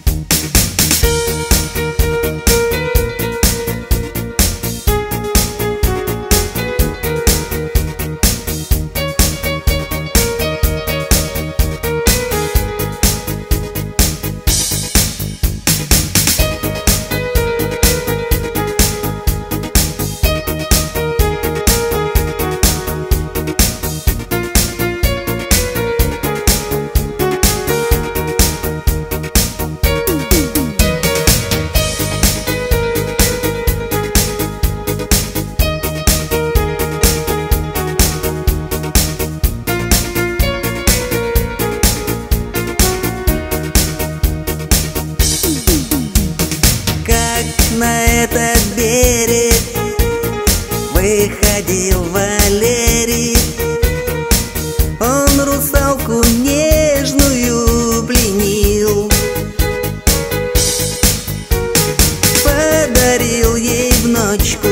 На этот берег выходил Валерий. Он русалку нежную пленил, подарил ей внучку,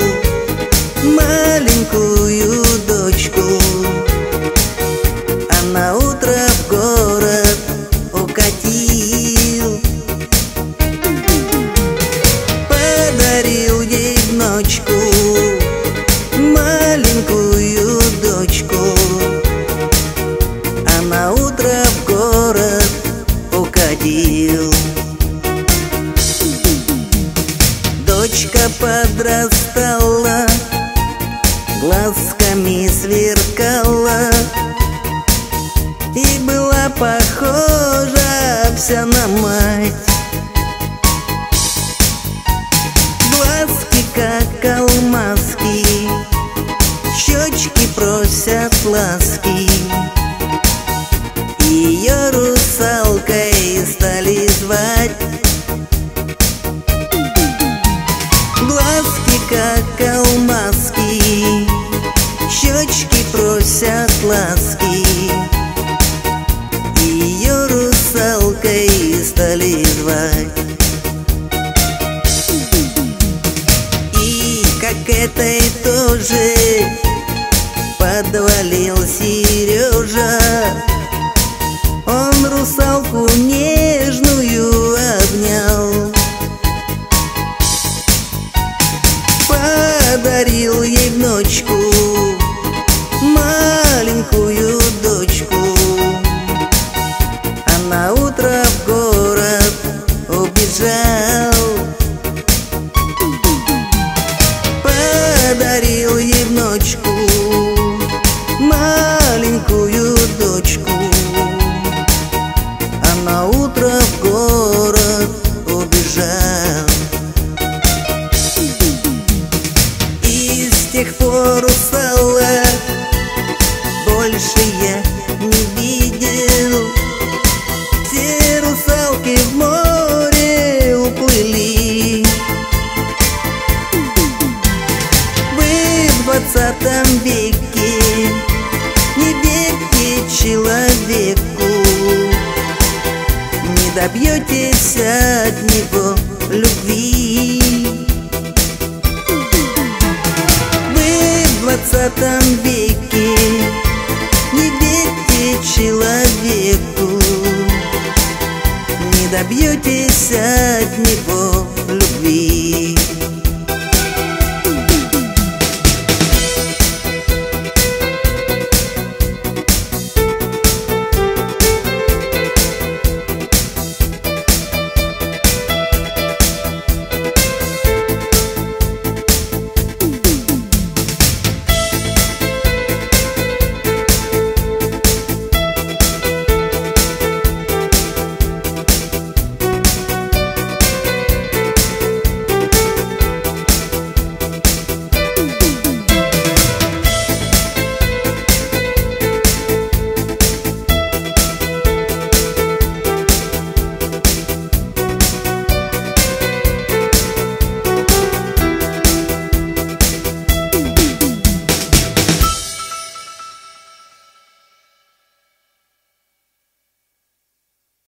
маленькую дочку. А на утро в город укатил, подарил ей внучку, маленькую дочку. А на утро в город укатил. Дочка подрастала, глазками сверкала и была похожа вся на мать. Глазки как алмазки, щечки просят ласки. Ее русалкой стали звать. Глазки как алмазки, щечки просят ласки. Ее русалкой стали звать. И как этой тоже подвалил Сережа. Он русалку нежную обнял, подарил ей внучку, маленькую дочку. А на утро в город убежал, подарил ей внучку, маленькую дочку. А на утро в город убежал. И с тех пор русалок больше я не видел. Все русалки в море уплыли. Вы в 20 веке, не верьте человеку, не добьетесь от него любви. Вы в 20 веке, не верьте человеку, не добьетесь от него